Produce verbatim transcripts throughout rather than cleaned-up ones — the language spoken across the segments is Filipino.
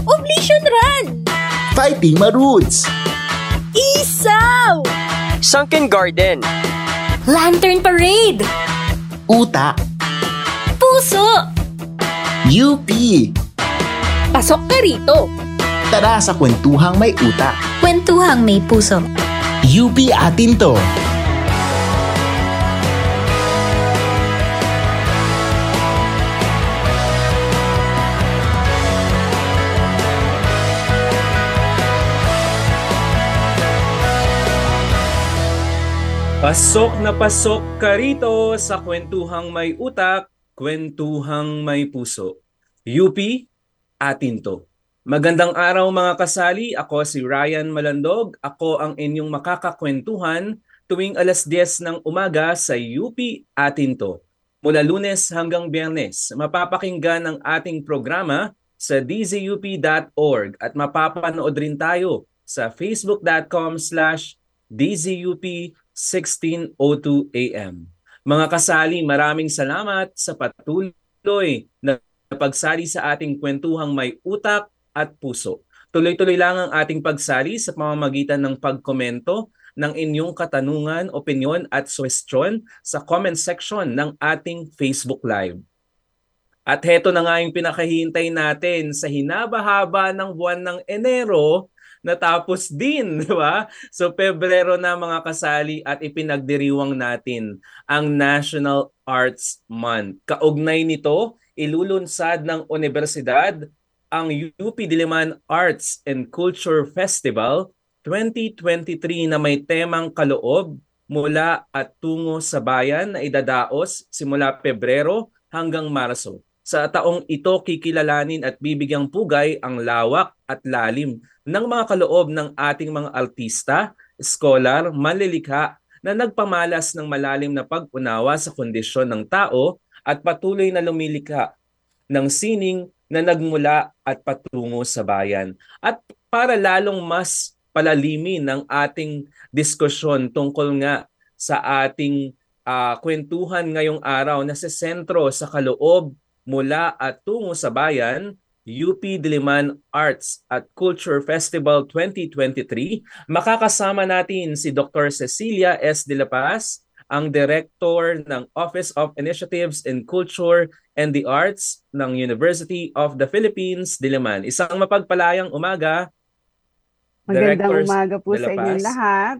Oblation Run! Fighting Maroots! Isaw! Sunken Garden! Lantern Parade! Uta! Puso! U P! Pasok ka rito! Tara sa kwentuhang may utak! Kwentuhang may puso! U P atin to! Pasok na pasok ka rito sa kwentuhang may utak, kwentuhang may puso. U P, atin to. Magandang araw mga kasali, ako si Ryan Malandog. Ako ang inyong makakakwentuhan tuwing alas diyes ng umaga sa U P atin to. Mula Lunes hanggang Biyernes, mapapakinggan ang ating programa sa d z u p dot org at mapapanood rin tayo sa facebook dot com slash d z u p sixteen oh two A M. Mga kasali, maraming salamat sa patuloy na pagsali sa ating kwentuhang may utak at puso. Tuloy-tuloy lang ang ating pagsali sa pamamagitan ng pagkomento ng inyong katanungan, opinyon at suwestyon sa comment section ng ating Facebook Live. At heto na nga yung pinakahihintay natin sa hinabahaba ng buwan ng Enero, natapos din, di ba? So Pebrero na mga kasali at ipinagdiriwang natin ang National Arts Month. Kaugnay nito, ilulunsad ng Universidad ang U P Diliman Arts and Culture Festival twenty twenty-three na may temang kaloob mula at tungo sa bayan na idadaos simula Pebrero hanggang Marso. Sa taong ito, kikilalanin at bibigyang pugay ang lawak at lalim ng mga kaloob ng ating mga artista, scholar, manlilikha na nagpamalas ng malalim na pag-unawa sa kondisyon ng tao at patuloy na lumilikha ng sining na nagmula at patungo sa bayan. At para lalong mas palalimin ng ating diskusyon tungkol nga sa ating uh, kwentuhan ngayong araw na sa sentro sa kaloob mula at tungo sa bayan, U P Diliman Arts at Culture Festival twenty twenty-three, makakasama natin si Doctor Cecilia S. De La Paz, ang Director ng Office of Initiatives in Culture and the Arts ng University of the Philippines, Diliman. Isang mapagpalayang umaga. Magandang Director umaga po sa inyong lahat.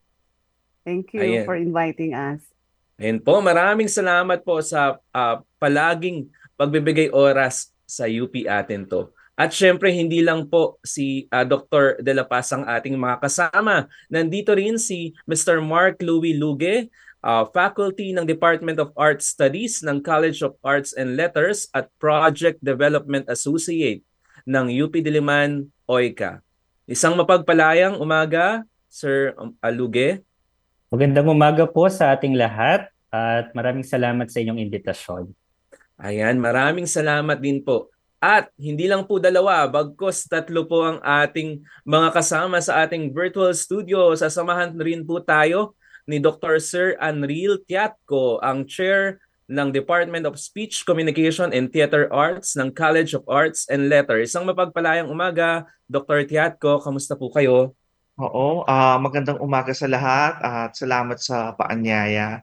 Thank you Ayan. for inviting us. Ayan po, maraming salamat po sa uh, palaging pagbibigay oras sa U P atin to. At syempre hindi lang po si uh, Doctor De La Paz ang ating mga kasama. Nandito rin si Mister Mark Louis Luge, uh, faculty ng Department of Art Studies ng College of Arts and Letters at Project Development Associate ng U P Diliman O I C A. Isang mapagpalayang umaga, Sir Luge. Magandang umaga po sa ating lahat at maraming salamat sa inyong imbitasyon. Ayan, maraming salamat din po. At hindi lang po dalawa, bagkos tatlo po ang ating mga kasama sa ating virtual studio. Sasamahan rin po tayo ni Doctor Sir Anril Tiatco, ang Chair ng Department of Speech, Communication and Theater Arts ng College of Arts and Letters. Isang mapagpalayang umaga, Doctor Tiatco, kamusta po kayo? Oo, uh, magandang umaga sa lahat at salamat sa paanyaya.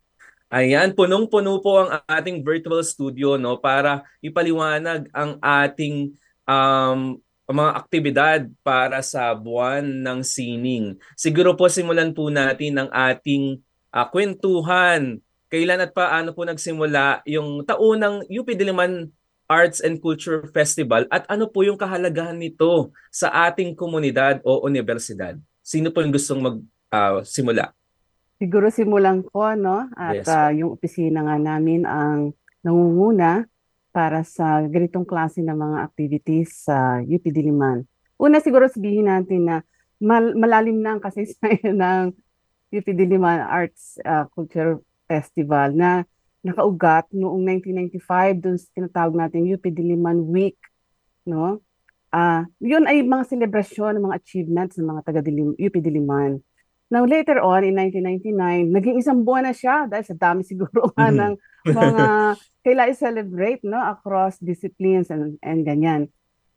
Ayan, punong-puno po ang ating virtual studio no para ipaliwanag ang ating um, mga aktibidad para sa buwan ng sining. Siguro po simulan po natin ang ating uh, kwentuhan. Kailan at paano po nagsimula yung taunang U P Diliman Arts and Culture Festival at ano po yung kahalagahan nito sa ating komunidad o universidad? Sino po yung gustong magsimula? Uh, Siguro simulan ko, no? At yes. uh, yung opisina nga namin ang nangunguna para sa ganitong klase ng mga activities sa U P Diliman. Una siguro sabihin natin na mal malalim na ang kasaysayan ng U P Diliman Arts uh, Culture Festival na nakaugat noong nineteen ninety-five doon sa tinatawag natin U P Diliman Week, no? Ah, uh, yun ay mga selebrasyon ng mga achievements ng mga taga U P Diliman. Now later on in nineteen ninety-nine, naging isang buwan na siya dahil sa dami siguro nga ng mga kailangan i-celebrate, no, across disciplines and and ganyan.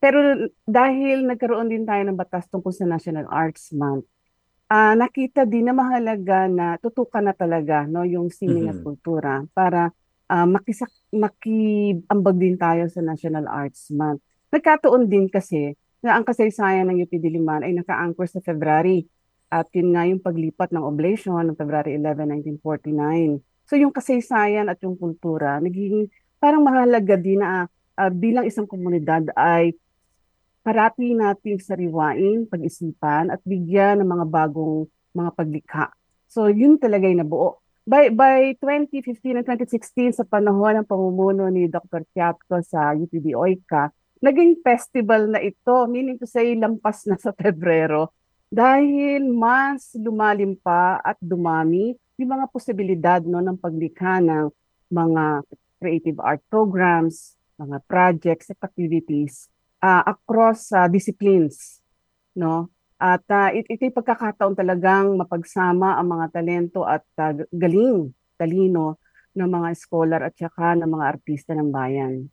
Pero dahil nagkaroon din tayo ng batas tungkol sa National Arts Month, ah, nakita din na mahalaga na tutukan na talaga, no, yung sining at Mhm. kultura para ah, makisak makiambag din tayo sa National Arts Month. Nagkataon din kasi na ang kasaysayan ng U P Diliman ay naka-anchor sa February. At yun nga yung paglipat ng oblation ng February eleventh, nineteen forty-nine. So yung kasaysayan at yung kultura, nagiging parang mahalaga din na ah, bilang isang komunidad ay parati nating sariwain, pag-isipan at bigyan ng mga bagong mga paglikha. So yun talaga yung nabuo. By, by twenty fifteen and twenty sixteen, sa panahon ng pamumuno ni Doctor Tiatco sa U P B O I C A, naging festival na ito, meaning to say, lampas na sa Pebrero, dahil mas lumalim pa at dumami yung mga posibilidad, no, ng paglikha ng mga creative art programs, mga projects at activities uh, across uh, disciplines, no? At uh, it, ito'y pagkakataon talagang mapagsama ang mga talento at uh, galing, talino ng mga scholar at saka ng mga artista ng bayan.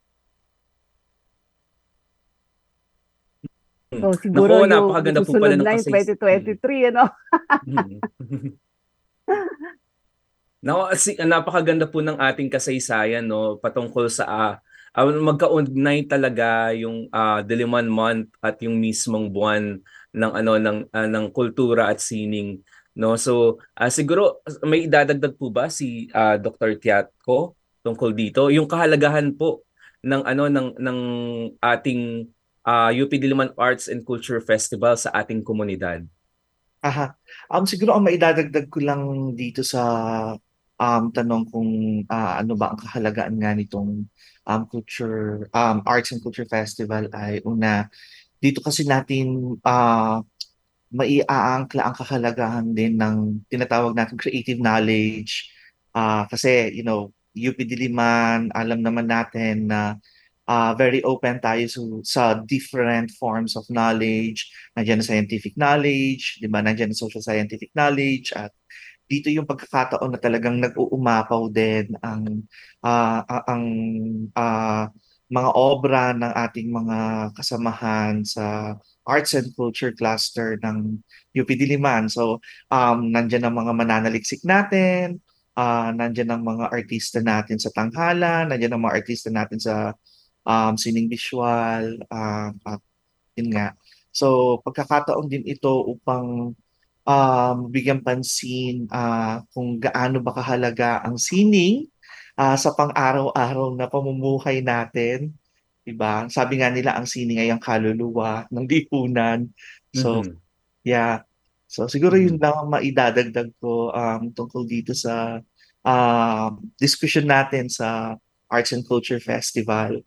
So siguro Naku, yung napakaganda po susunod pala ng na yung kasays- twenty twenty-three, ano? Naku, si, napakaganda po ng ating kasaysayan, no, patungkol sa ah, ah, magkaugnay talaga yung ah, Diliman Month at yung mismong buwan ng ano ng ah, ng kultura at sining, no. So ah, siguro may idadagdag po ba si ah, Doctor Tiatco tungkol dito yung kahalagahan po ng ano ng ng ating ah, U P Diliman Arts and Culture Festival sa ating komunidad? Aha. Um, siguro ang maidadagdag ko lang dito sa um, tanong kung ah, ano ba ang kahalagaan nga nitong um, culture um, Arts and Culture Festival ay una, dito kasi natin ah, maiaangkla ang kahalagahan din ng tinatawag natin creative knowledge. Ah, kasi, you know, U P Diliman, alam naman natin na ah, very open tayo sa, sa different forms of knowledge. Nandiyan ang scientific knowledge, di ba? Nandiyan ang social scientific knowledge, at dito yung pagkakataon na talagang nag-uumapaw din ang ah, ah, ang ah, mga obra ng ating mga kasamahan sa Arts and Culture Cluster ng U P Diliman. So, um, nandyan ang mga mananaliksik natin, ah, nandyan ang mga artista natin sa tanghala, nandyan ang mga artista natin sa um, sining visual, um, at yun nga. So, pagkakataon din ito upang um, bigyan pansin ah, kung gaano ba kahalaga ang sining ah, sa pang-araw-araw na pamumuhay natin. Diba? Sabi nga nila ang sining ay ang kaluluwa ng lipunan. So, Mhm. yeah. So, siguro yun Mhm. lang ang maidadagdag ko um, tungkol dito sa um, discussion natin sa Arts and Culture Festival.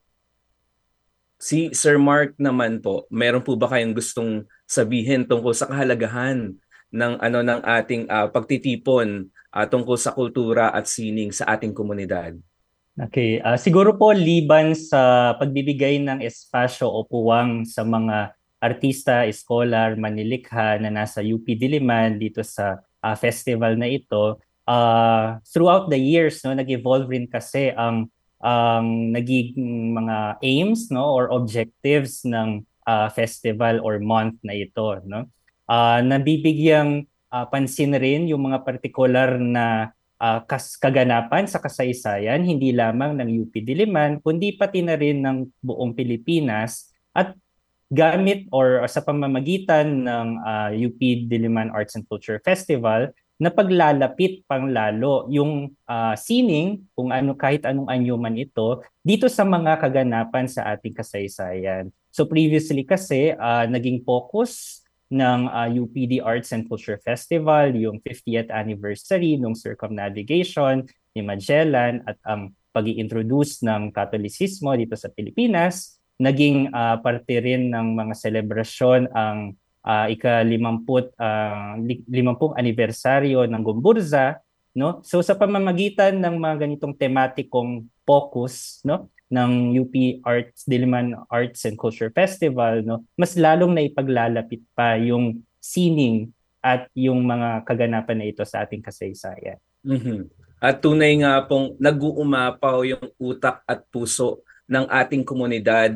Si Sir Mark naman po, meron po ba kayong gustong sabihin tungkol sa kahalagahan ng ano ng ating ah, pagtitipon ah, tungkol sa kultura at sining sa ating komunidad? Okay, ah, siguro po liban sa pagbibigay ng espasyo o puwang sa mga artista, scholar, manilikha na nasa U P Diliman dito sa ah, festival na ito, ah, throughout the years, no, nag-evolve rin kasi ang ang naging mga aims, no, or objectives ng ah, festival or month na ito, no. Ah, nabibigyang ah, pansin rin yung mga partikular na uh, kas kaganapan sa kasaysayan, hindi lamang ng U P Diliman, kundi pati na rin ng buong Pilipinas, at gamit or sa pamamagitan ng uh, U P Diliman Arts and Culture Festival, na paglalapit pang lalo yung uh, sining, kung ano kahit anong anyo man ito, dito sa mga kaganapan sa ating kasaysayan. So previously kasi, uh, naging focus ng uh, U P D Arts and Culture Festival, yung fiftieth anniversary ng circumnavigation ni Magellan at ang pag-i-introduce ng Katolisismo dito sa Pilipinas. Naging uh, parte rin ng mga selebrasyon ang uh, ika-limamput uh, limampung anibersaryo ng Gumburza, no? So sa pamamagitan ng mga ganitong tematikong focus, no, ng U P Arts Diliman Arts and Culture Festival, no, mas lalong naipaglalapit pa yung sining at yung mga kaganapan na ito sa ating kasaysayan. Mhm. At tunay nga pong nag-uumapaw yung utak at puso ng ating komunidad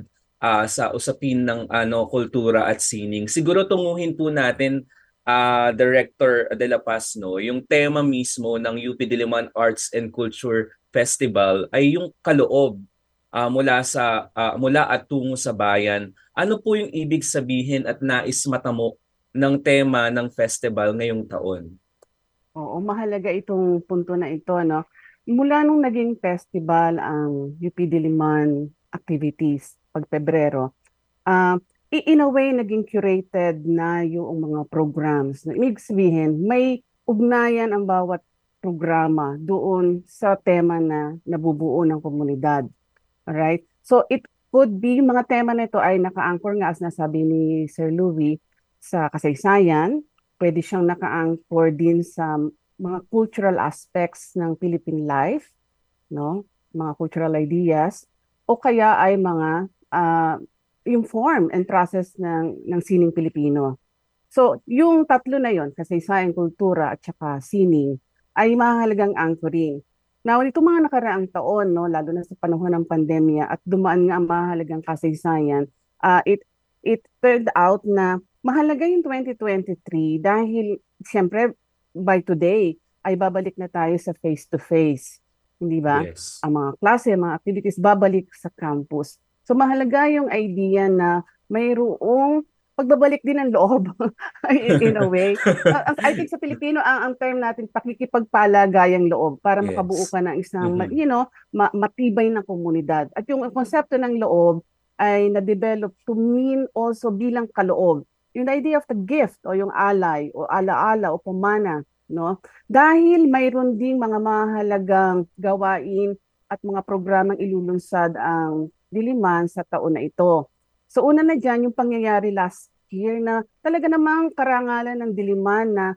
ah, sa usapin ng ano kultura at sining. Siguro tunguhin po natin ah, Director De La Paz, no, yung tema mismo ng U P Diliman Arts and Culture Festival ay yung kaloob ah, mula sa ah, mula at tungo sa bayan. Ano po yung ibig sabihin at nais matamo ng tema ng festival ngayong taon? Oo, mahalaga itong punto na ito, no? Mula nung naging festival ang U P Diliman activities pag Pebrero, ah, i- in a way naging curated na yung mga programs. Ibig sabihin, may ugnayan ang bawat programa doon sa tema na nabubuo ng komunidad. Alright? So it could be, yung mga tema na ito ay naka-anchor nga as nasabi ni Sir Louie sa kasaysayan, pwede siyang naka-anchor din sa mga cultural aspects ng Philippine life, no? Mga cultural ideas, o kaya ay mga ah, yung form and process ng ng sining Pilipino. So, yung tatlo na yon, kasaysayan, kultura at saka sining, ay mahalagang anchoring. Now, itong mga nakaraang taon, no, lalo na sa panahon ng pandemya at dumaan nga ang mahalagang kasaysayan, ah, it it turned out na mahalaga yung twenty twenty-three dahil siyempre by today ay babalik na tayo sa face-to-face. Hindi ba? Yes. Ang mga klase, mga activities, babalik sa campus. So mahalaga yung idea na mayroong pagbabalik din ng loob in, in a way. Uh, I think sa Pilipino, ang, ang term natin, pakikipagpalagayang loob para Yes. makabuo ka ng isang, Mhm. you know, ma- matibay na komunidad. At yung konsepto ng loob ay na-develop to mean also bilang kaloob. Yung idea of the gift o yung alay o alaala o pamana, no? Dahil mayroon ding mga mahalagang gawain at mga programang ilulunsad ang Diliman sa taon na ito. So una na dyan, yung pangyayari last year na talaga namang karangalan ng Diliman na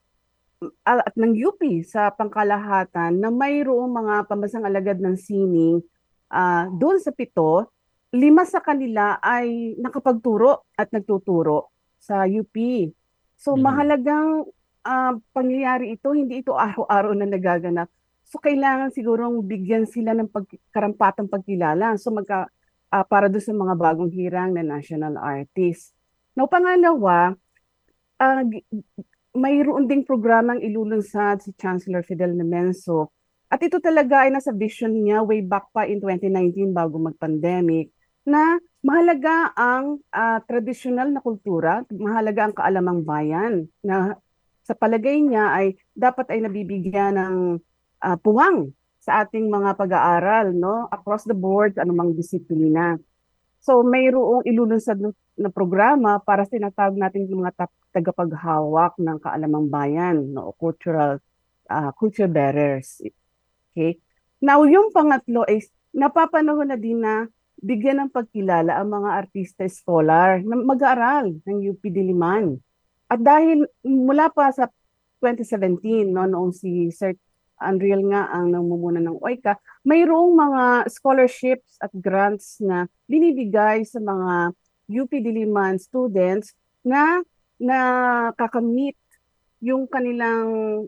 ah, at ng U P sa pangkalahatan na mayroong mga pambasang alagad ng sining ah, doon sa pito, lima sa kanila ay nakapagturo at nagtuturo sa U P. So Mhm. mahalagang ah, pangyayari ito, hindi ito araw-araw na nagaganap. So kailangan sigurong bigyan sila ng pag, karampatang pagkilala. So magka, ah, para doon sa mga bagong hirang na national artist. Now pangalawa, ah, gi- mayroon ding programang ilulunsad si Chancellor Fidel Nemenso. At ito talaga ay nasa vision niya way back pa in twenty nineteen bago mag-pandemic na mahalaga ang ah, tradisyonal na kultura, mahalaga ang kaalamang bayan na sa palagay niya ay dapat ay nabibigyan ng ah, puwang sa ating mga pag-aaral, no, across the board, anumang disiplina. So mayroong ilulunsad na, na programa para sinatawag natin yung mga tap- tagapaghawak ng kaalamang bayan, no, o cultural ah, culture bearers. Okay? Now, yung pangatlo ay napapanahon na din na bigyan ng pagkilala ang mga artista scholar na mag-aaral ng U P Diliman. At dahil mula pa sa twenty seventeen, no, noong si Sir Unreal nga ang namumuna ng O I C A, mayroong mga scholarships at grants na binibigay sa mga U P Diliman students na nakakamit yung kanilang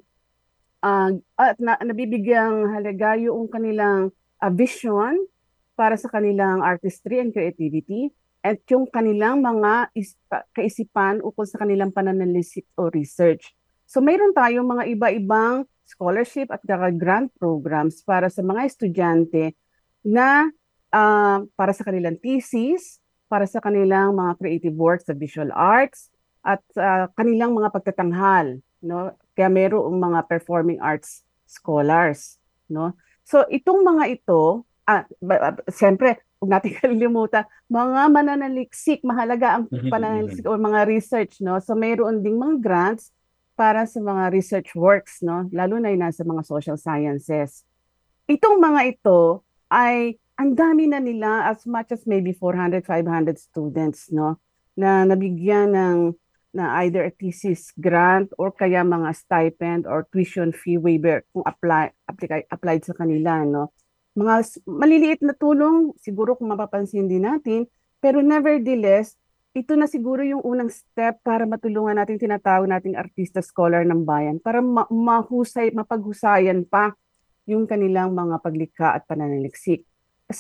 ah, at na, nabibigyang halaga yung kanilang ah, vision para sa kanilang artistry and creativity at yung kanilang mga is, ka- kaisipan ukol sa kanilang pananalisit o research. So mayroon tayong mga iba-ibang scholarship at saka grant programs para sa mga estudyante na ah, para sa kanilang thesis, para sa kanilang mga creative works sa visual arts, at ah, kanilang mga pagtatanghal, no? Kaya mayroong mga performing arts scholars, no? So itong mga ito, ah, ba- ba- siyempre, huwag natin kalilimutan, mga mananaliksik, mahalaga ang Mhm, pananaliksik o mga research, no? So mayroon ding mga grants para sa mga research works, no? Lalo na yung nasa mga social sciences. Itong mga ito ay ang dami na nila, as much as maybe four hundred, five hundred students, no, na nabigyan ng na either a thesis grant or kaya mga stipend or tuition fee waiver kung apply, apply applied sa kanila, no. Mga s- maliliit na tulong siguro kung mapapansin din natin, pero nevertheless, ito na siguro yung unang step para matulungan natin tinatawag nating artista scholar ng bayan para ma- mahusay, mapaghusayan pa yung kanilang mga paglikha at pananaliksik. So,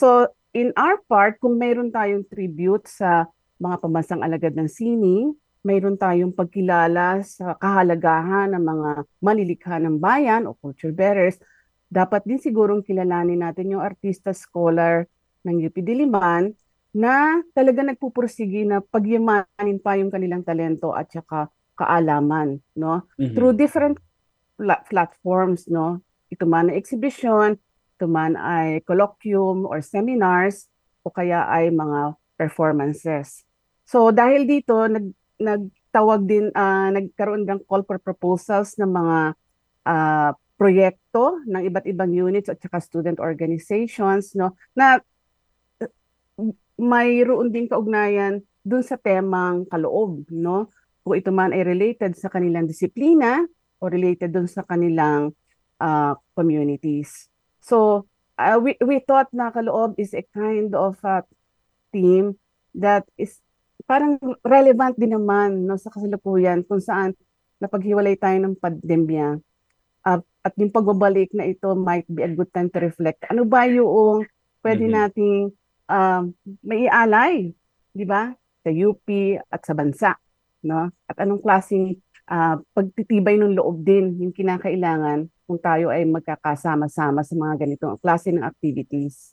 in our part, kung mayroon tayong tribute sa mga pambansang alagad ng sining, mayroon tayong pagkilala sa kahalagahan ng mga malilikha ng bayan o culture bearers, dapat din sigurong kilalanin natin yung artista scholar ng U P Diliman na talaga nagpupursige na pagyamanin pa yung kanilang talento at saka kaalaman, no? Mhm. Through different pla- platforms, no? Ito man ay exhibition, ito man ay colloquium or seminars, o kaya ay mga performances. So dahil dito, nag, nagtawag din, ah, nagkaroon ng call for proposals ng mga ah, proyekto ng iba't ibang units at saka student organizations, no? Na uh, mayroon din kaugnayan dun sa temang kaloob, no? Kung ito man ay related sa kanilang disiplina o related dun sa kanilang uh, communities. So, uh, we, we thought na kaloob is a kind of a theme that is parang relevant din naman, no, sa kasalukuyan kung saan napaghiwalay tayo ng pandemya. Uh, at yung pagbabalik na ito might be a good time to reflect. Ano ba yung pwede Mhm. nating um, maialay, di ba? Sa U P at sa bansa, no? At anong klaseng uh, pagtitibay ng loob din yung kinakailangan kung tayo ay magkakasama-sama sa mga ganitong klase ng activities.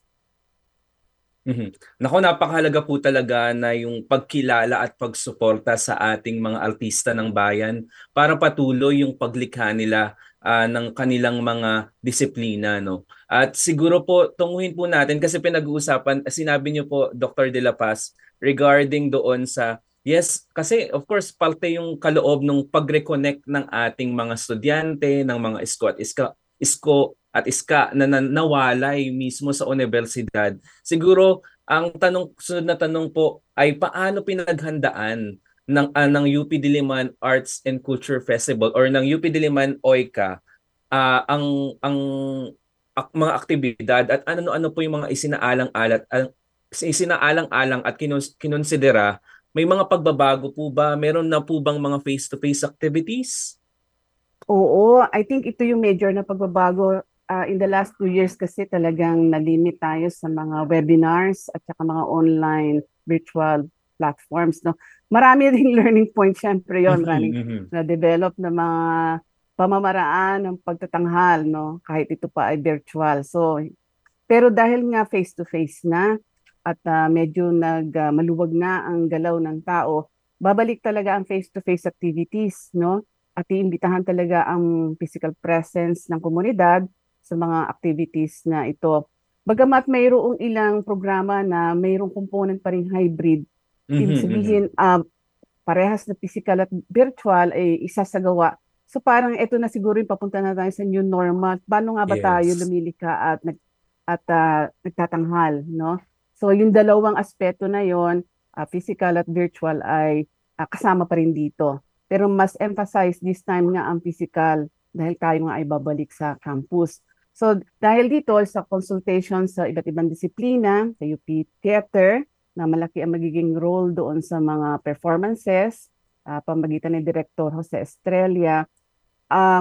Mhm. Naku, napakahalaga po talaga na yung pagkilala at pagsuporta sa ating mga artista ng bayan para patuloy yung paglikha nila ah, ng kanilang mga disiplina, no? At siguro po tunguhin po natin kasi pinag-uusapan, sinabi niyo po Doctor De La Paz regarding doon sa yes, kasi of course parte yung kaloob ng pag-reconnect ng ating mga estudyante, ng mga isko at iska, isko at iska na nan- nawalay mismo sa universidad. Siguro ang tanong sunod na tanong po ay paano pinaghandaan ng ah, ng U P Diliman Arts and Culture Festival or ng U P Diliman O I C A ah, ang ang ak- mga aktibidad at ano-ano po yung mga isinaalang-alat ang isinaalang-alang at kinons- kinonsidera. May mga pagbabago po ba? Meron na po bang mga face-to-face activities? Oo, I think ito yung major na pagbabago. Uh, in the last two years kasi talagang nalimit tayo sa mga webinars at saka mga online virtual platforms, no? Marami ding learning points, syempre yun. Maraming Mhm. na-develop na mga pamamaraan ng pagtatanghal, no? Kahit ito pa ay virtual. So, pero dahil nga face-to-face na at ah, medyo nag ah, maluwag na ang galaw ng tao, babalik talaga ang face-to-face activities, no? At iimbitahan talaga ang physical presence ng komunidad sa mga activities na ito. Bagamat mayroong ilang programa na mayroong component pa rin hybrid, Mhm, ibig mhm. sabihin ah, parehas na physical at virtual ay isasagawa. So parang ito na siguro yung papunta na tayo sa new normal. Paano nga ba tayo Yes. lumilika at nag at ah, nagtatanghal, no? So yung dalawang aspeto na yon, ah, physical at virtual ay ah, kasama pa rin dito. Pero mas emphasize this time nga ang physical dahil tayo nga ay babalik sa campus. So dahil dito sa consultation sa iba't ibang disiplina, sa U P Theater, na malaki ang magiging role doon sa mga performances, ah, pamagitan ni Director Jose Estrella, ah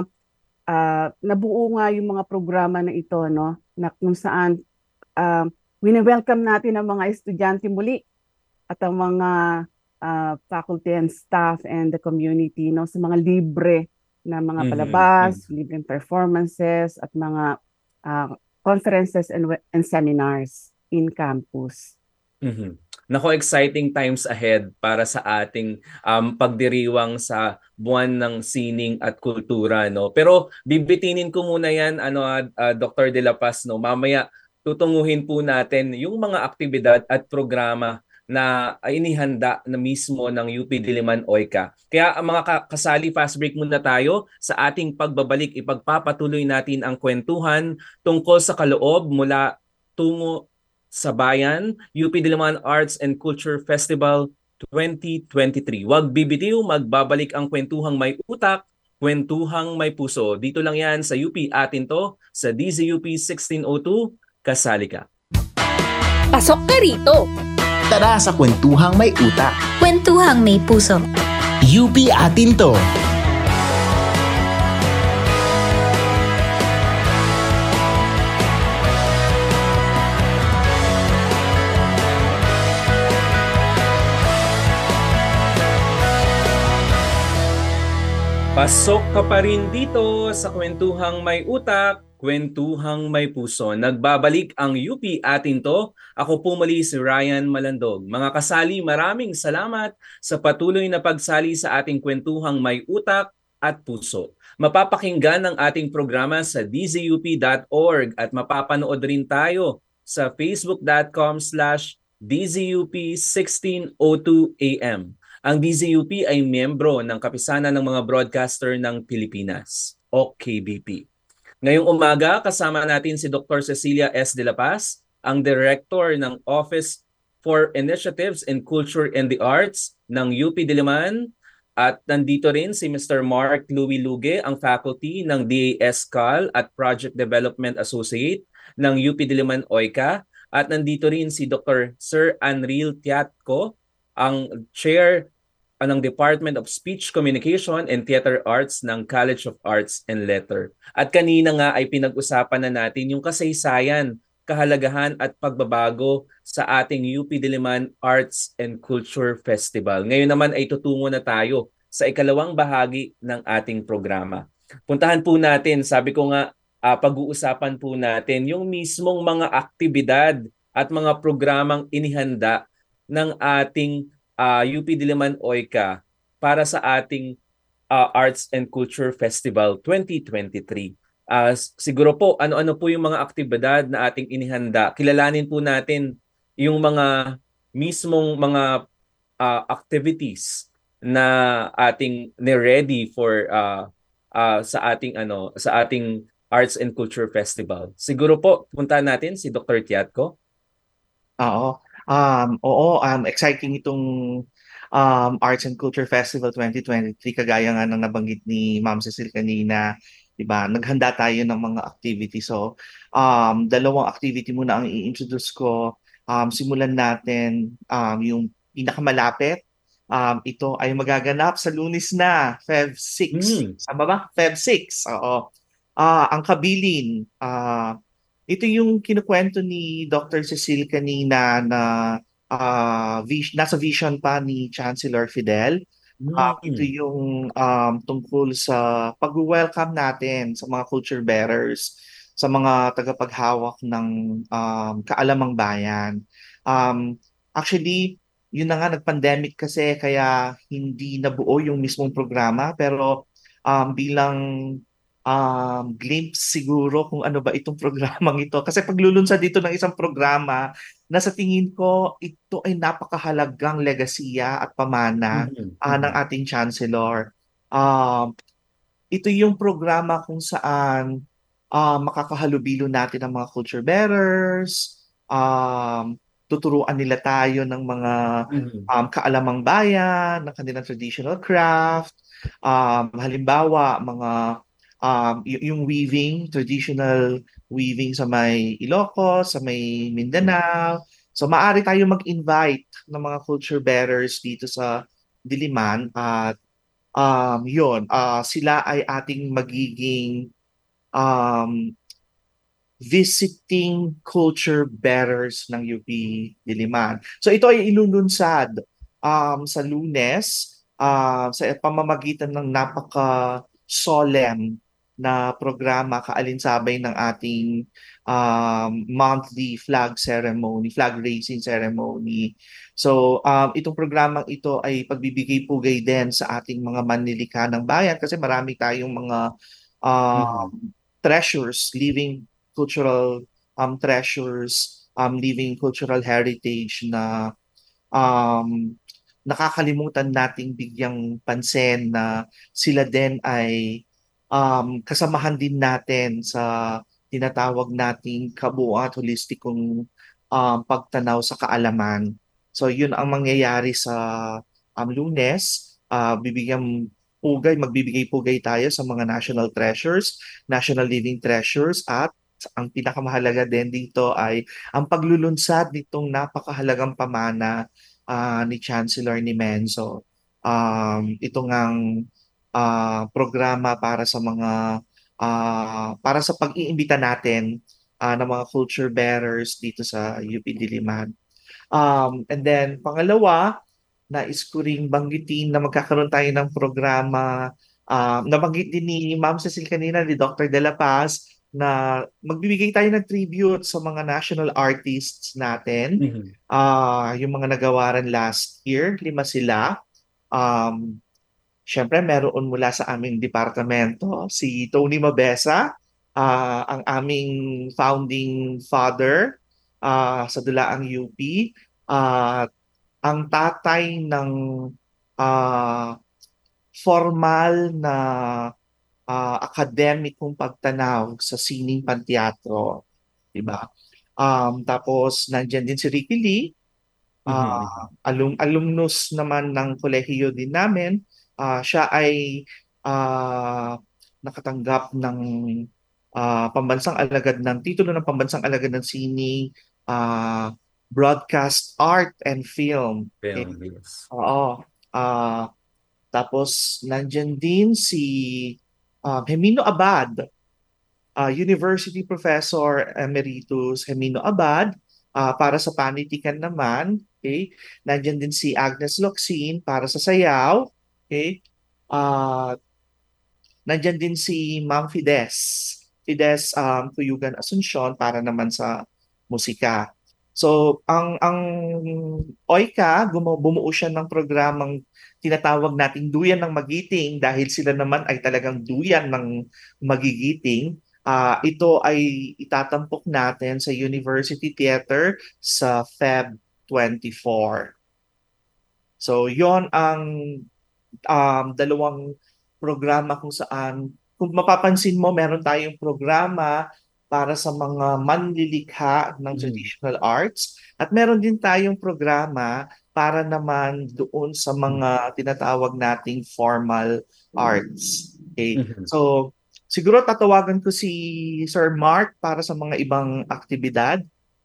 ah, nabuo nga yung mga programa na ito, no, na kung saan ah, wini-welcome natin ang mga estudyante muli at ang mga ah, faculty and staff and the community, no, sa mga libre na mga Mhm, palabas, libreng performances at mga ah, conferences and, we- and seminars in campus. Mhm. Nako, exciting times ahead para sa ating um, pagdiriwang sa buwan ng sining at kultura, no. Pero bibitinin ko muna 'yan, ano ah, ah, Doctor De La Paz, no. Mamaya tutunguhin po natin yung mga aktibidad at programa na inihanda na mismo ng U P Diliman O I C A. Kaya ang mga ka- kasali, fast break muna tayo. Sa ating pagbabalik, ipagpapatuloy natin ang kwentuhan tungkol sa kaloob mula tungo sa bayan, U P Diliman Arts and Culture Festival twenty twenty-three. Huwag bibitiw, magbabalik ang kwentuhang may utak, kwentuhang may puso. Dito lang yan sa U P Atin To, sa D Z U P sixteen oh two, kasali ka. Pasok ka rito. Tara sa kwentuhang may utak. Kwentuhang may puso. U P Atin To. Pasok ka pa rin dito sa Kwentuhang May Utak, Kwentuhang May Puso. Nagbabalik ang U P Atin To. Ako po muli si Ryan Malandog. Mga kasali, maraming salamat sa patuloy na pagsali sa ating Kwentuhang May Utak at Puso. Mapapakinggan ang ating programa sa d z u p dot org at mapapanood rin tayo sa facebook dot com slash d z u p sixteen oh two a m. Ang D Z U P ay miyembro ng Kapisanan ng mga Broadcaster ng Pilipinas o K B P. Ngayong umaga, kasama natin si Doctor Cecilia S. De La Paz, ang Director ng Office for Initiatives in Culture and the Arts ng U P Diliman. At nandito rin si Mister Mark Louis Luge, ang faculty ng D A S C A L at Project Development Associate ng U P Diliman O I C A. At nandito rin si Doctor Sir Anril Tiatco, ang Chair ng Department of Speech Communication and Theater Arts ng College of Arts and Letters. At kanina nga ay pinag-usapan na natin yung kasaysayan, kahalagahan at pagbabago sa ating U P Diliman Arts and Culture Festival. Ngayon naman ay tutungo na tayo sa ikalawang bahagi ng ating programa. Puntahan po natin, sabi ko nga, uh, pag-uusapan po natin yung mismong mga aktibidad at mga programang inihanda ng ating Uh, U P Diliman O I C A para sa ating uh, Arts and Culture Festival twenty twenty-three. Uh, siguro po, ano-ano po yung mga aktibidad na ating inihanda. Kilalanin po natin yung mga mismong mga uh, activities na ating ni-ready for uh, uh, sa ating ano sa ating Arts and Culture Festival. Siguro po, punta natin si Doctor Tiatco. Oo. Um, oo, um, exciting itong um, Arts and Culture Festival twenty twenty-three, kagaya nga ng nabanggit ni Ma'am Cecil kanina, di ba? Naghanda tayo ng mga activity. So, um, dalawang activity muna ang i-introduce ko. Um, simulan natin um, yung pinakamalapit. Um, ito ay magaganap sa Lunes na, February six. Mm. Sama ba? February six. Oo. Uh, ang Kabilin, uh, ito yung kinukwento ni Doctor Cecil kanina na uh, vis- nasa vision pa ni Chancellor Fidel. Uh, Mm. ito yung um, tungkol sa pag-welcome natin sa mga culture bearers, sa mga tagapaghawak ng um, kaalamang bayan. Um, actually, yun na nga, nag-pandemic kasi kaya hindi nabuo yung mismong programa, pero um, bilang um, glimpse siguro kung ano ba itong programang ito. Kasi paglulunsad dito ng isang programa na sa tingin ko ito ay napakahalagang legasiya at pamana Mm-hmm. uh, ng ating Chancellor. Um, ito yung programa kung saan uh, makakahalubilo natin ang mga culture bearers, um, tuturuan nila tayo ng mga um, kaalamang bayan, ng kanilang traditional craft, um, halimbawa mga Um, y- yung weaving, traditional weaving sa may Ilocos, sa may Mindanao. So maaari tayo mag-invite ng mga culture bearers dito sa Diliman at um, yun, uh, sila ay ating magiging um, visiting culture bearers ng U P Diliman. So ito ay ilulunsad um, sa Lunes uh, sa pamamagitan ng napaka solemn na programa kaalinsabay ng ating um, monthly flag ceremony, flag raising ceremony. So um, itong programang ito ay pagbibigay pugay din sa ating mga manlilikha ng bayan kasi marami tayong mga um, mm-hmm. treasures, living cultural um, treasures, um, living cultural heritage na um, nakakalimutan nating bigyang pansin na sila din ay um, kasamahan din natin sa tinatawag nating kabuuan at holistikong um, pagtanaw sa kaalaman. So yun ang mangyayari sa um, Lunes. Uh, bibigyan pugay, magbibigay pugay tayo sa mga national treasures, national living treasures, at ang pinakamahalaga din dito ay ang paglulunsad nitong napakahalagang pamana uh, ni Chancellor ni Menzo. Um, ito ngang uh, programa para sa mga uh, para sa pag-iimbita natin uh, ng mga culture bearers dito sa U P Diliman. Um, and then pangalawa, nais ko ring banggitin na magkakaroon tayo ng programa Um, nabanggit din ni Ma'am Cecil kanina, ni Doctor De La Paz, na magbibigay tayo ng tribute sa mga national artists natin. Mhm. Ah, yung mga nagawaran last year, lima sila. Um, Siyempre, meron mula sa aming departamento, si Tony Mabesa, ah, ang aming founding father ah, sa Dulaang U P. At ang tatay ng ah, formal na ah, akademikong pagtanaw sa sining panteatro, di ba? Um, tapos nandiyan din si Ricky Lee, Mhm. ah, alum alumnus naman ng kolehiyo din namin. Ah, siya ay ah, nakatanggap ng ah, pambansang alagad ng titulo ng pambansang alagad ng sining, ah, broadcast art and film. Okay? Film, yes. Oo. Ah, tapos nandiyan din si ah, Hemino Abad, ah, University Professor Emeritus Hemino Abad, ah, para sa panitikan naman. Okay? Nandiyan din si Agnes Locsin para sa sayaw. Okay? Ah, Nandiyan din si Ma'am Fides. Fides um, Cuyugan Asuncion para naman sa musika. So, ang ang OICA, gumu- bumuo siya ng programang tinatawag nating Duyan ng Magiting dahil sila naman ay talagang duyan ng magigiting. Ah, ito ay itatampok natin sa University Theater sa Feb twenty-four. So, yon ang um, dalawang programa kung saan, kung mapapansin mo, meron tayong programa para sa mga manlilikha ng Mhm. traditional arts at meron din tayong programa para naman doon sa mga tinatawag nating formal arts. Okay. Mhm. So, siguro tatawagan ko si Sir Mark para sa mga ibang aktibidad.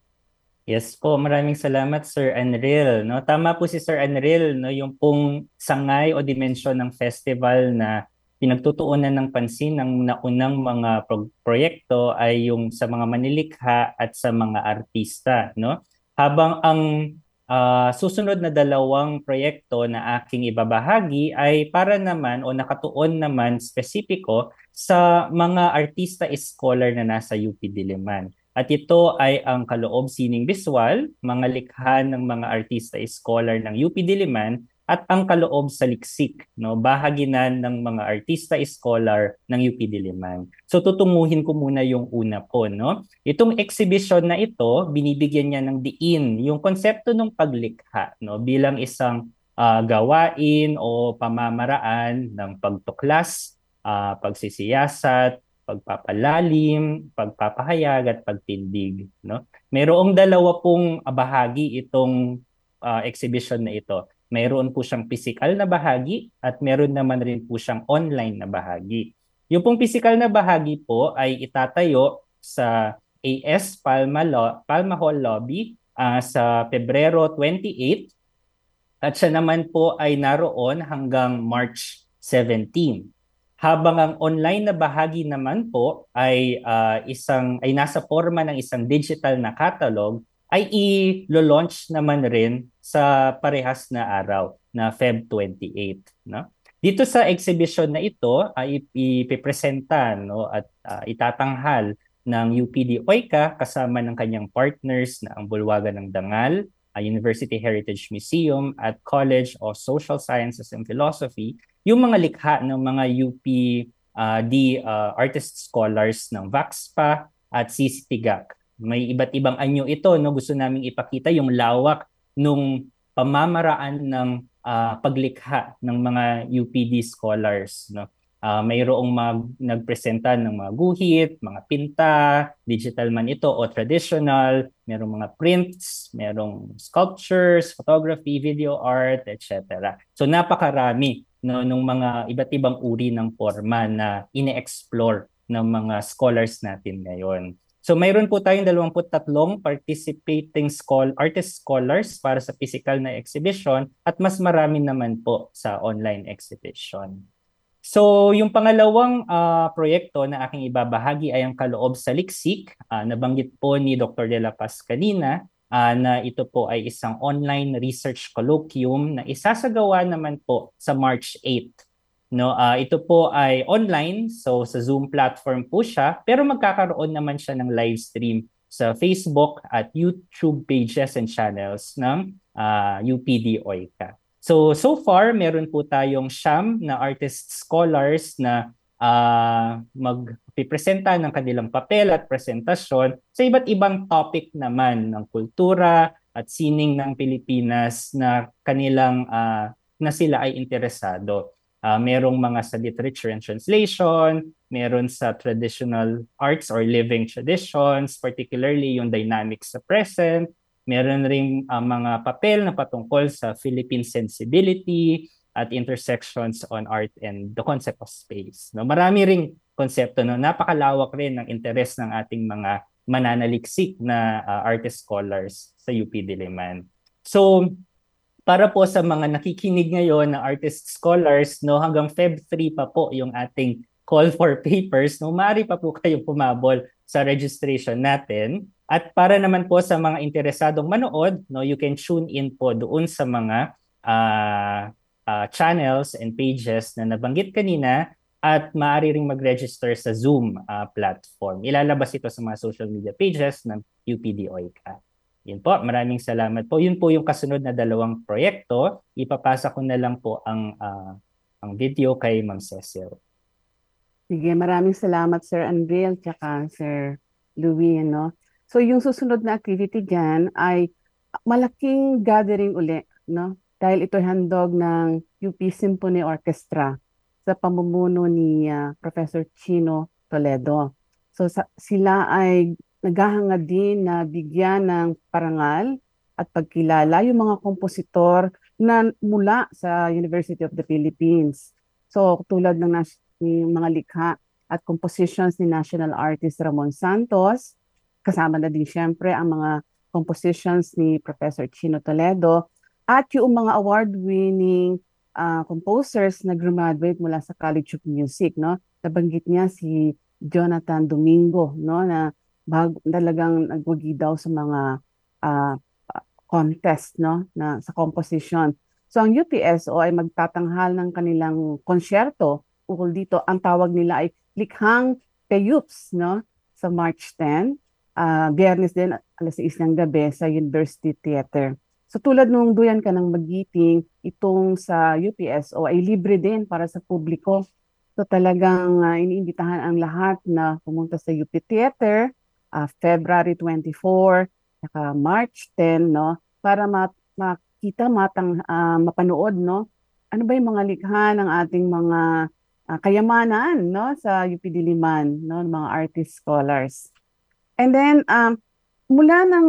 Yes po, maraming salamat Sir Anril, no? Tama po si Sir Anril, no, yung pong sangay o dimensyon ng festival na pinagtutuunan ng pansin ng naunang mga pro- proyekto ay yung sa mga manilikha at sa mga artista, no? Habang ang ah, susunod na dalawang proyekto na aking ibabahagi ay para naman o nakatuon naman spesipiko sa mga artista scholar na nasa U P Diliman. At ito ay ang kaloob sining visual, mga likha ng mga artista scholar ng U P Diliman at ang kaloob sa liksik, no, bahaginan ng mga artista scholar ng U P Diliman. So tutunguhin ko muna yung una po, no. Itong exhibition na ito, binibigyan niya ng diin yung konsepto ng paglikha, no, bilang isang ah, gawain o pamamaraan ng pagtuklas, ah, pagsisiyasat, pagpapalalim, pagpapahayag at pagtindig, no? Mayroong dalawa pong bahagi itong ah, exhibition na ito. Mayroon po siyang physical na bahagi at meron naman rin po siyang online na bahagi. Yung pong physical na bahagi po ay itatayo sa A S Palma, Lo- Palma Hall Lobby ah, sa Pebrero twenty-eighth at siya naman po ay naroon hanggang March seventeenth. Habang ang online na bahagi naman po ay ah, isang ay nasa forma ng isang digital na catalog ay i-launch naman rin sa parehas na araw na Feb twenty-eighth, no? Dito sa exhibition na ito ay ipipresenta, no, at ah, itatanghal ng U P D OICA kasama ng kanyang partners na ang Bulwagan ng Dangal, a University Heritage Museum at College of Social Sciences and Philosophy, yung mga likha ng mga U P uh, D uh, artist scholars ng VAXPA at C C P G A C. May iba't ibang anyo ito, no? Gusto naming ipakita yung lawak nung pamamaraan ng uh, paglikha ng mga U P D scholars, no? Uh, mayroong mag, nagpresenta ng mga guhit, mga pinta, digital man ito o traditional, merong mga prints, merong sculptures, photography, video art, et cetera. So napakarami, no, nung mga iba't ibang uri ng forma na ine-explore ng mga scholars natin ngayon. So mayroon po tayong dalawampu't tatlong participating school, artist scholars para sa physical na exhibition at mas marami naman po sa online exhibition. So, yung pangalawang uh, proyekto na aking ibabahagi ay ang kaloob sa liksik. Uh, nabanggit po ni Doctor De La Paz kanina uh, na ito po ay isang online research colloquium na isasagawa naman po sa March eighth. No, ah, ito po ay online, so sa Zoom platform po siya, pero magkakaroon naman siya ng live stream sa Facebook at YouTube pages and channels ng ah, U P D O I C A. So so far meron po tayong siyam na artist scholars na uh, magpipresenta ng kanilang papel at presentasyon sa iba't ibang topic naman ng kultura at sining ng Pilipinas na kanilang uh, na sila ay interesado. Uh, merong mga sa literature and translation, meron sa traditional arts or living traditions, particularly yung dynamics sa present. Meron ring uh, mga papel na patungkol sa Philippine sensibility at intersections on art and the concept of space. No, marami ring konsepto, no, napakalawak rin ng interes ng ating mga mananaliksik na uh, artist scholars sa U P Diliman. So, para po sa mga nakikinig ngayon na artist scholars, no, hanggang February third pa po yung ating call for papers, no, maaari pa po kayong pumabol sa registration natin. At para naman po sa mga interesadong manood, no, you can tune in po doon sa mga uh, uh, channels and pages na nabanggit kanina at maaari ring mag-register sa Zoom uh, platform. Ilalabas ito sa mga social media pages ng U P D O I C A. Yun po, maraming salamat po. Yun po yung kasunod na dalawang proyekto. Ipapasa ko na lang po ang uh, ang video kay Ma'am Cecil. Sige, maraming salamat Sir Andrel tsaka Sir Louie, no? So yung susunod na activity diyan ay malaking gathering uli, no? Dahil ito handog ng U P Symphony Orchestra sa pamumuno ni uh, Professor Chino Toledo. So sa, sila ay naghahangad din na bigyan ng parangal at pagkilala yung mga kompositor na mula sa University of the Philippines. So tulad ng nas- ng mga likha at compositions ni national artist Ramon Santos, kasama na din siyempre ang mga compositions ni Professor Chino Toledo at yung mga award-winning uh, composers na graduate mula sa College of Music, no? Nabanggit niya si Jonathan Domingo, no, na bag, talagang nagwagi daw sa mga uh, contest, no, na sa composition. So ang U P S O ay magtatanghal ng kanilang konsyerto ukol dito. Ang tawag nila ay Likhang Peyups, no, sa March tenth, uh, Biyernes din alas sais ng gabi sa University Theater. So tulad nung duyan ka ng mag-meeting, itong sa U P S O ay libre din para sa publiko. So talagang uh, iniimbitahan ang lahat na pumunta sa U P Theater Uh, February twenty-fourth, saka March tenth, no, para mat makita, matang uh, mapanood, no, ano ba yung mga likha ng ating mga uh, kayamanan, no, sa U P Diliman, no, mga artist scholars. And then um, mula nang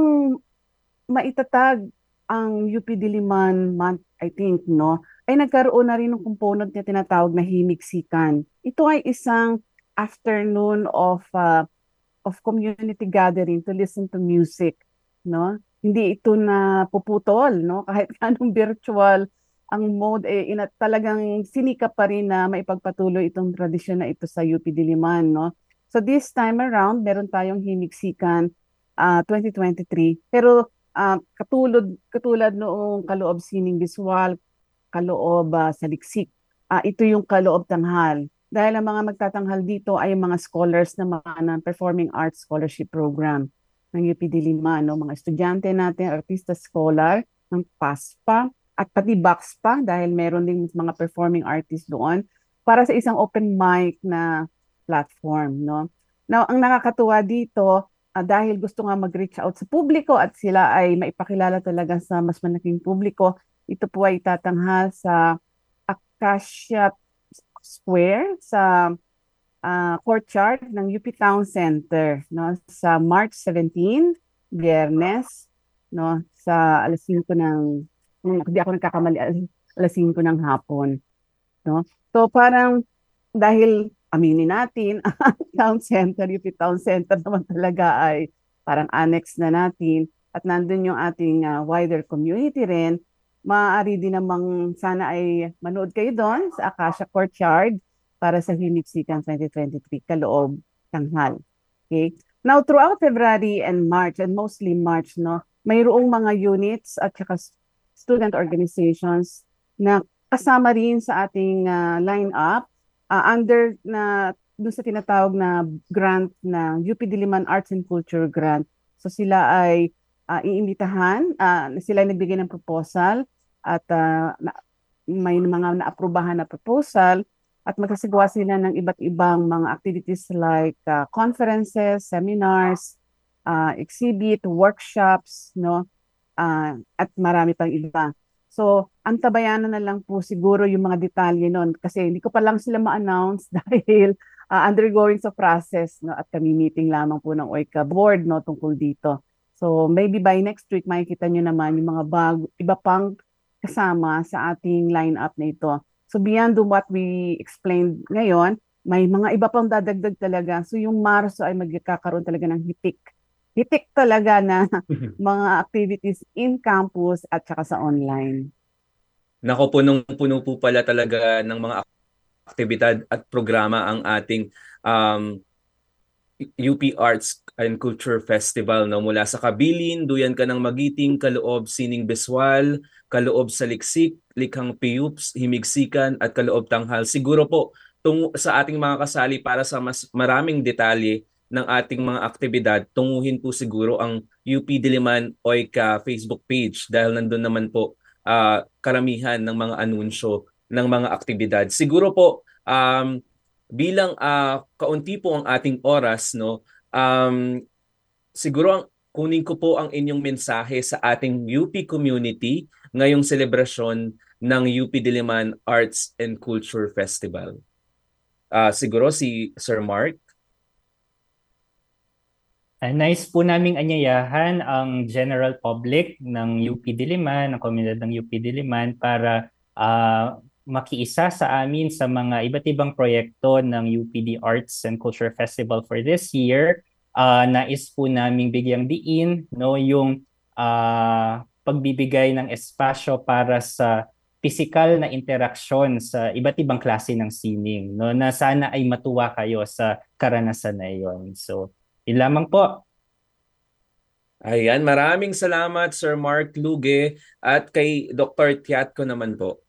maitatag ang U P Diliman month, I think, no, ay nagkaroon na rin ng component na tinatawag na himiksikan. Ito ay isang afternoon of uh, of community gathering to listen to music, no? Hindi ito na puputol, no? Kahit anong virtual ang mode, eh, ina, talagang sinikap pa rin na maipagpatuloy itong tradisyon na ito sa U P Diliman, no? So this time around, meron tayong himiksikan uh, twenty twenty-three. Pero uh, katulad, katulad noong kaloob sining visual, kaloob uh, sa liksik, uh, ito yung kaloob tanghal. Dahil ang mga magtatanghal dito ay mga scholars na mga ng Performing Arts Scholarship Program ng U P Diliman, no? Mga estudyante natin, artista scholar ng P A S P A at pati B A C S P A dahil meron din mga performing artists doon para sa isang open mic na platform, no? Now, ang nakakatuwa dito, uh, dahil gusto nga mag-reach out sa publiko at sila ay maipakilala talaga sa mas malaking publiko, ito po ay itatanghal sa Acacia Square sa uh, courtyard ng U P Town Center, no, sa March seventeenth, Biyernes, no, sa alas singko ng hindi ako nagkakamali, alas singko ng hapon, no. So parang dahil aminin natin ang Town Center, U P Town Center naman talaga ay parang annex na natin at nandun yung ating uh, wider community rin. Maaari din namang sana ay manood kayo doon sa Acacia Courtyard para sa Himiksikan twenty twenty-three kaloob tanghal. Okay? Now, throughout February and March, and mostly March, no, mayroong mga units at saka student organizations na kasama rin sa ating uh, lineup uh, under na doon sa tinatawag na grant ng U P Diliman Arts and Culture Grant. So sila ay uh, iimbitahan, uh, sila ay nagbigay ng proposal at uh, na, may mga naaprubahan na proposal at magsasagawa sila ng iba't ibang mga activities like uh, conferences, seminars, uh, exhibit, workshops, no? Uh, at marami pang iba. So, ang tabayanan na lang po siguro yung mga detalye nun kasi hindi ko pa lang sila ma-announce dahil uh, undergoing sa process, no, at kami meeting lamang po ng O I C A board, no, tungkol dito. So maybe by next week makikita nyo naman yung mga bago, iba pang kasama sa ating lineup na ito. So beyond what we explained ngayon, may mga iba pang dadagdag talaga. So yung Marso ay magkakaroon talaga ng hitik. Hitik talaga na mga activities in campus at saka sa online. Nako, punong-puno po pala talaga ng mga aktibidad at programa ang ating um, U P Arts and Culture Festival, no? Mula sa Kabilin, Duyan ka ng Magiting, Kaloob Sining Biswal, Kaloob Saliksik, Likhang Piyups, Himigsikan at Kaloob Tanghal. Siguro po tung sa ating mga kasali para sa mas maraming detalye ng ating mga aktibidad, tunguhin po siguro ang U P Diliman O I C A Facebook page dahil nandun naman po uh, karamihan ng mga anunsyo ng mga aktibidad. Siguro po um, bilang uh, kaunti po ang ating oras, no, um, siguro ang, kunin ko po ang inyong mensahe sa ating U P community ngayong selebrasyon ng U P Diliman Arts and Culture Festival. Uh, siguro si Sir Mark. Uh, nice po naming anyayahan ang general public ng U P Diliman, ng komunidad ng U P Diliman para uh, makiisa sa amin sa mga iba't ibang proyekto ng U P D Arts and Culture Festival for this year. Uh, nais po naming bigyang diin, no, yung uh, pagbibigay ng espasyo para sa physical na interaksyon sa iba't ibang klase ng sining, no, na sana ay matuwa kayo sa karanasan na iyon. So, yun lamang po. Ayan, maraming salamat Sir Mark Luge at kay Doctor Tiatko naman po.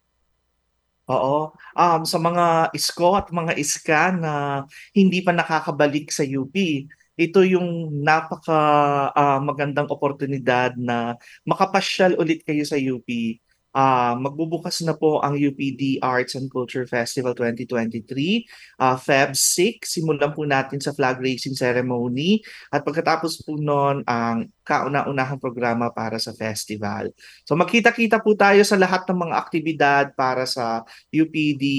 Oo. Um, sa mga isko at mga iska na hindi pa nakakabalik sa U P, ito yung napaka uh, magandang oportunidad na makapasyal ulit kayo sa U P. Uh, magbubukas na po ang U P D Arts and Culture Festival twenty twenty-three, uh, February six. Simulan po natin sa flag raising ceremony at pagkatapos po noon ang kauna-unahang programa para sa festival. So magkita-kita po tayo sa lahat ng mga aktibidad para sa U P D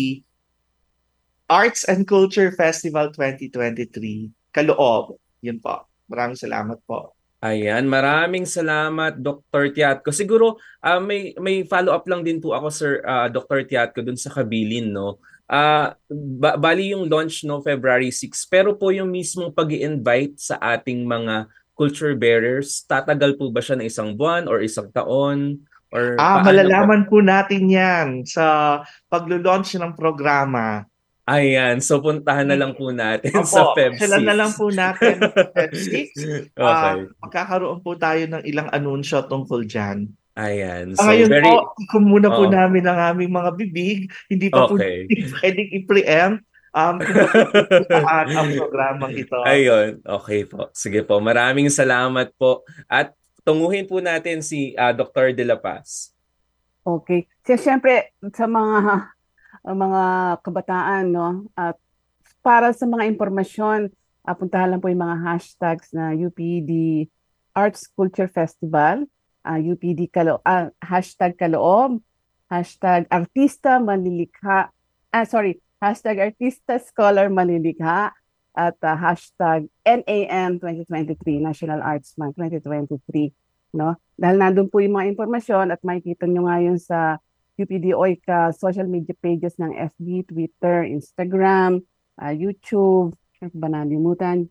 Arts and Culture Festival twenty twenty-three. Kaloob. Yun po. Maraming salamat po. Ayan, maraming salamat Doctor Tiatko. Siguro uh, may may follow-up lang din po ako Sir uh, Doctor Tiatko dun sa Kabilin, no. Uh, ba- bali yung launch no February six, pero po yung mismong pag-i-invite sa ating mga culture bearers, tatagal po ba siya ng isang buwan or isang taon? Or ah, paano malalaman ba? po natin yan sa paglo-launch ng programa. Ayan, so puntahan na lang po natin Opo, sa Feb six. sila na lang po natin sa Feb six. Okay. Uh, magkakaroon po tayo ng ilang anunsyo tungkol dyan. Ayan, so so ngayon very... po, kumuna po oh. namin ang aming mga bibig. Hindi pa okay. po pwedeng i-preempt um, kung saan ang programang ito. Ayun, okay po. Sige po, maraming salamat po. At tunguhin po natin si uh, Doctor De La Paz. Okay. So, siyempre, sa mga ang mga kabataan, no? At para sa mga impormasyon, uh, puntahan lang po yung mga hashtags na U P D Arts Culture Festival, uh, U P D Kalo, uh, hashtag Kaloob, hashtag Artista Manlilikha, ah, sorry, hashtag Artista Scholar Manlilikha, at uh, hashtag N A M twenty twenty-three, National Arts Month twenty twenty-three. No? Dahil nandun po yung mga impormasyon at makikita nyo ngayon sa U P D O I C A social media pages ng F B, Twitter, Instagram, uh, YouTube, ano ba nalimutan?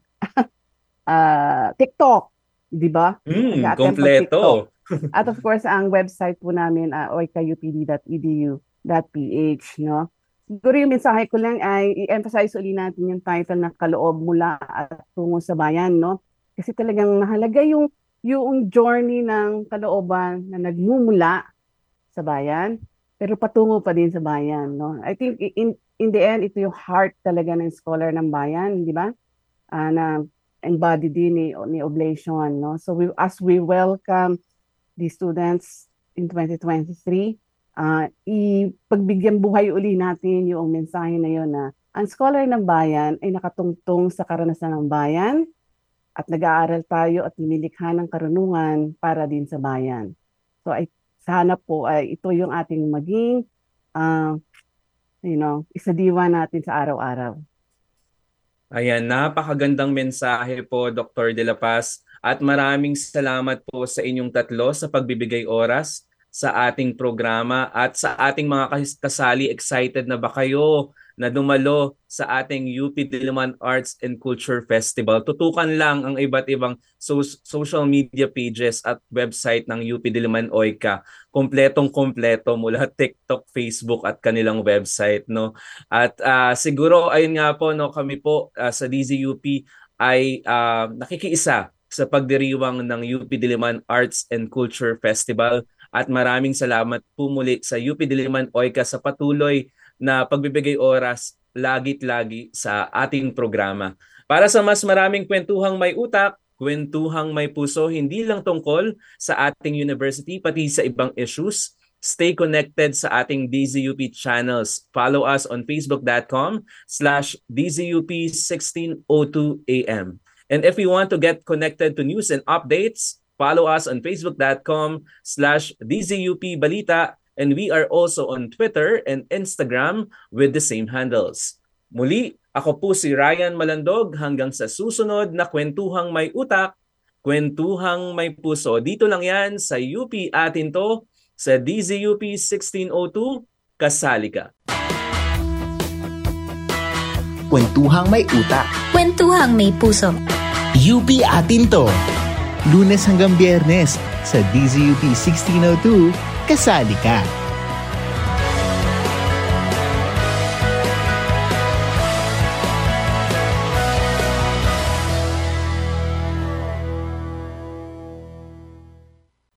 uh, TikTok, di ba? Mm, kompleto. At of course, ang website po namin, uh, oicayupd dot e d u dot p h, no? Siguro yung mensahe ko lang ay i-emphasize ulit natin yung title na Kaloob mula at tungo sa bayan, no? Kasi talagang mahalaga yung, yung journey ng kalooban na nagmumula sa bayan pero patungo pa din sa bayan, no? I think in in the end, ito yung heart talaga ng Scholar ng Bayan, di ba? Uh, na embodied din ni, ni Oblation, no? So we, as we welcome the students in twenty twenty-three, uh, ipagbigyan buhay uli natin yung mensahe na yun na ang Scholar ng Bayan ay nakatungtong sa karanasan ng bayan at nag-aaral tayo at nimilikha ng karunungan para din sa bayan. So ay sana po ay ito yung ating maging uh, you know, isadiwa natin sa araw-araw. Ayan, napakagandang mensahe po, Doctor De La Paz. At maraming salamat po sa inyong tatlo sa pagbibigay oras sa ating programa at sa ating mga kasali. Excited na ba kayo na dumalo sa ating U P Diliman Arts and Culture Festival? Tutukan lang ang iba't ibang so- social media pages at website ng U P Diliman O I C A. Kompletong-kompleto mula TikTok, Facebook at kanilang website, no. At uh, siguro ayun nga po, no, kami po uh, sa D Z U P ay uh, nakikiisa sa pagdiriwang ng U P Diliman Arts and Culture Festival. At maraming salamat po muli sa U P Diliman O I C A sa patuloy na pagbibigay oras lagit-lagi sa ating programa. Para sa mas maraming kwentuhang may utak, kwentuhang may puso, hindi lang tungkol sa ating university, pati sa ibang issues, stay connected sa ating D Z U P channels. Follow us on facebook.com slash DZUP1602AM. And if you want to get connected to news and updates, follow us on facebook.com slash DZUPBalita. And we are also on Twitter and Instagram with the same handles. Muli, ako po si Ryan Malandog hanggang sa susunod na kwentuhang may utak, kwentuhang may puso. Dito lang yan sa U P Atin To, sa D Z U P sixteen oh two, kasali ka. Kwentuhang may utak. Kwentuhang may puso. U P Atin To. Lunes hanggang Biyernes sa D Z U P sixteen oh two, kasali ka.